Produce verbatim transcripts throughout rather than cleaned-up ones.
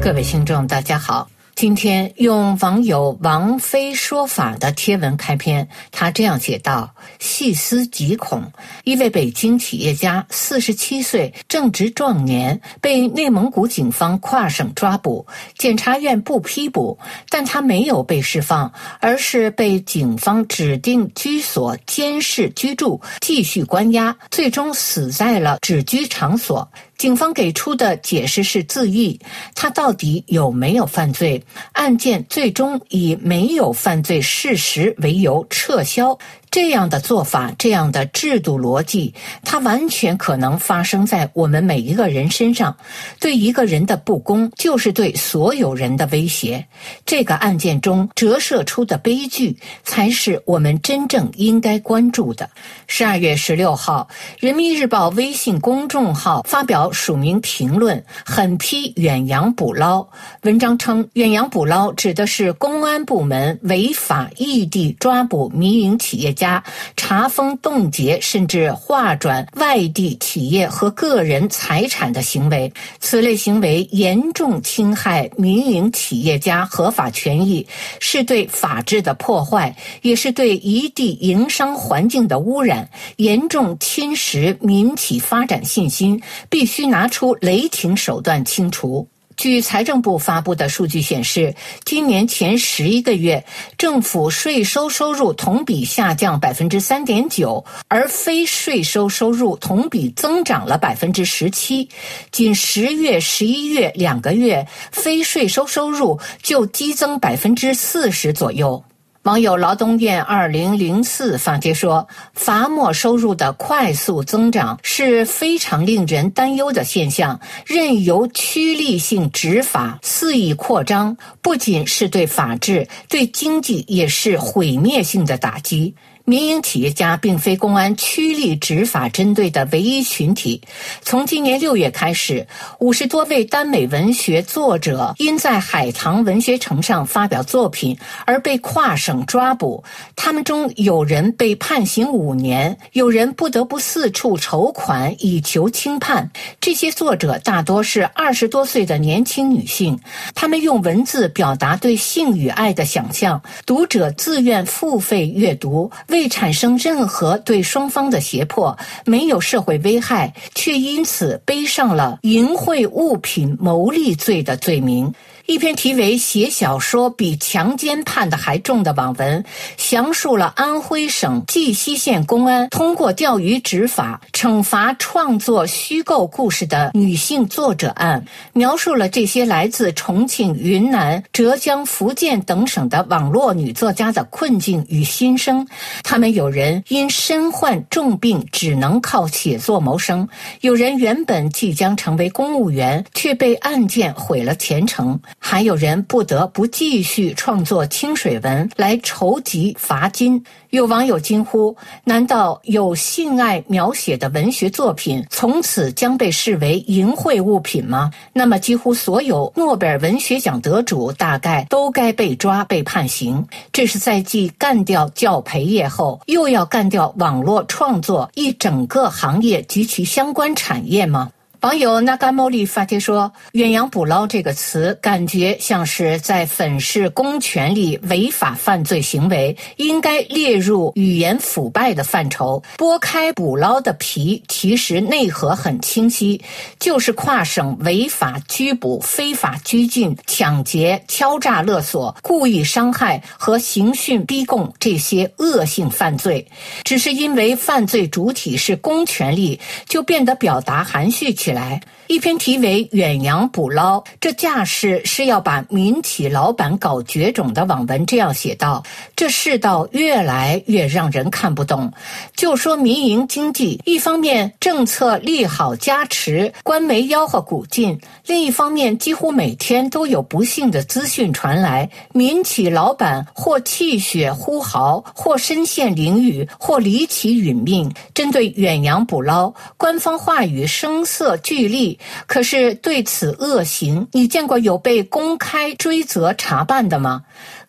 各位听众大家好，今天用网友王菲说法的贴文开篇，他这样写道：细思极恐，一位北京企业家四十七岁正值壮年，被内蒙古警方跨省抓捕，检察院不批捕，但他没有被释放，而是被警方指定居所监视居住，继续关押，最终死在了指居场所。警方给出的解释是自缢，他到底有没有犯罪？案件最终以没有犯罪事实为由撤销。这样的做法，这样的制度逻辑，它完全可能发生在我们每一个人身上。对一个人的不公，就是对所有人的威胁。这个案件中折射出的悲剧，才是我们真正应该关注的。十二月十六号，人民日报微信公众号发表署名评论，狠批远洋捕捞。文章称，远洋捕捞指的是公安部门违法异地抓捕民营企业家，查封、冻结甚至划转外地企业和个人财产的行为。此类行为严重侵害民营企业家合法权益，是对法治的破坏，也是对一地营商环境的污染，严重侵蚀民企发展信心，必须拿出雷霆手段清除。据财政部发布的数据显示，今年前十一个月，政府税收收入同比下降 百分之三点九， 而非税收收入同比增长了 百分之十七。仅十月、十一月两个月，非税收收入就激增 百分之四十 左右。网友劳动燕二零零四发帖说，罚没收入的快速增长是非常令人担忧的现象，任由趋利性执法肆意扩张，不仅是对法治，对经济也是毁灭性的打击。民营企业家并非公安趋利执法针对的唯一群体。从今年六月开始，五十多位耽美文学作者因在海棠文学城上发表作品而被跨省抓捕，他们中有人被判刑五年，有人不得不四处筹款以求轻判。这些作者大多是二十多岁的年轻女性，她们用文字表达对性与爱的想象，读者自愿付费阅读，未产生任何对双方的胁迫，没有社会危害，却因此背上了淫秽物品牟利罪的罪名。一篇题为《写小说比强奸判的还重》的网文，详述了安徽省绩溪县公安通过钓鱼执法惩罚创作虚构故事的女性作者案，描述了这些来自重庆、云南、浙江、福建等省的网络女作家的困境与心声。她们有人因身患重病只能靠写作谋生，有人原本即将成为公务员，却被案件毁了前程，还有人不得不继续创作清水文来筹集罚金。有网友惊呼，难道有性爱描写的文学作品从此将被视为淫秽物品吗？那么几乎所有诺贝尔文学奖得主大概都该被抓被判刑。这是在继干掉教培业后，又要干掉网络创作一整个行业及其相关产业吗？网友那甘莫利发帖说，远洋捕捞这个词感觉像是在粉饰公权力违法犯罪行为，应该列入语言腐败的范畴。剥开捕捞的皮，其实内核很清晰，就是跨省违法拘捕、非法拘禁、抢劫、敲诈勒索、故意伤害和刑讯逼供这些恶性犯罪。只是因为犯罪主体是公权力，就变得表达含蓄起来。一篇题为《远洋捕捞》，这架势是要把民企老板搞绝种的网文这样写道：这世道越来越让人看不懂。就说民营经济，一方面政策利好加持，官媒吆喝鼓劲，另一方面几乎每天都有不幸的资讯传来，民企老板或泣血呼嚎，或身陷囹圄，或离奇殒命。针对远洋捕捞，官方话语声色俱厉，可是对此恶行，你见过有被公开追责查办的吗？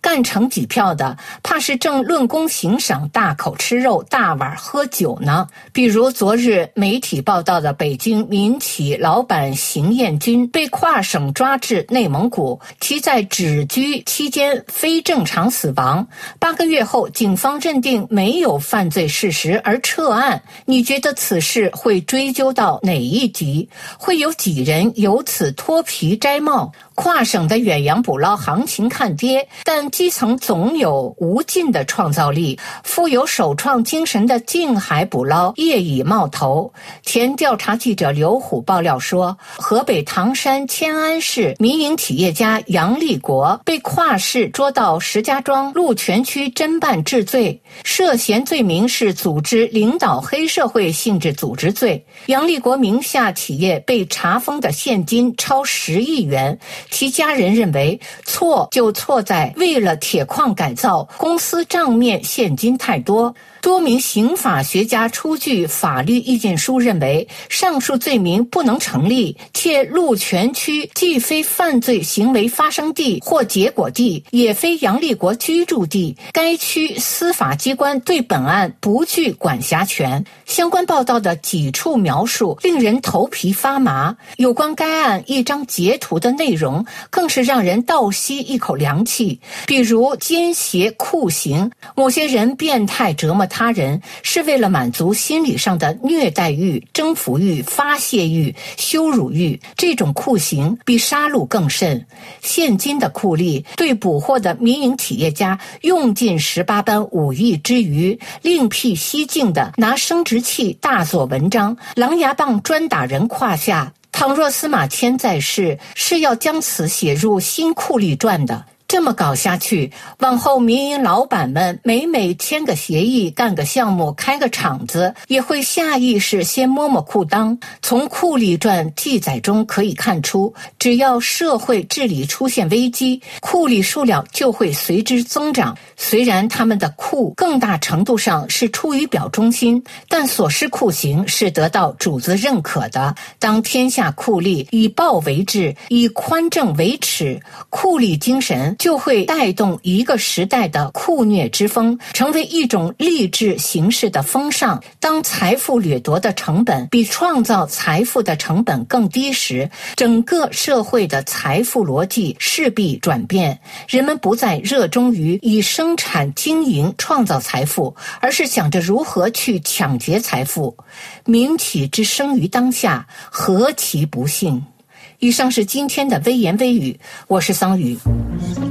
干成几票的，怕是正论功行赏，大口吃肉，大碗喝酒呢。比如昨日媒体报道的北京民企老板邢彦军被跨省抓至内蒙古，其在止居期间非正常死亡，八个月后警方认定没有犯罪事实而撤案。你觉得此事会追究到哪一级？会有几人由此脱皮摘帽？跨省的远洋捕捞行情看跌，但基层总有无尽的创造力，富有首创精神的近海捕捞业已冒头。前调查记者刘虎爆料说，河北唐山迁安市民营企业家杨立国被跨市捉到石家庄鹿泉区侦办治罪，涉嫌罪名是组织领导黑社会性质组织罪。杨立国名下企业被查封的现金超十亿元，其家人认为错就错在为了铁矿改造，公司账面现金太多。多名刑法学家出具法律意见书，认为上述罪名不能成立，且鹿泉区既非犯罪行为发生地或结果地，也非杨立国居住地，该区司法机关对本案不具管辖权。相关报道的几处描述令人头皮发麻，有关该案一张截图的内容更是让人倒吸一口凉气。比如奸邪酷刑，某些人变态折磨他人是为了满足心理上的虐待欲、征服欲、发泄欲、羞辱欲，这种酷刑比杀戮更甚。现今的酷吏对捕获的民营企业家用尽十八般武艺之余，另辟蹊径的拿生殖器大做文章，狼牙棒专打人胯下。倘若司马迁在世，是要将此写入新酷吏传的。这么搞下去，往后民营老板们每每签个协议、干个项目、开个厂子，也会下意识先摸摸裤裆。从酷吏传记载中可以看出，只要社会治理出现危机，酷吏数量就会随之增长。虽然他们的酷更大程度上是出于表忠心，但所施酷刑是得到主子认可的。当天下酷吏以暴为治，以宽政为耻，酷吏精神就会带动一个时代的酷虐之风，成为一种励志行事的风尚。当财富掠夺的成本比创造财富的成本更低时，整个社会的财富逻辑势必转变，人们不再热衷于以生产经营创造财富，而是想着如何去抢劫财富。民企之生于当下，何其不幸！以上是今天的微言微语，我是桑榆。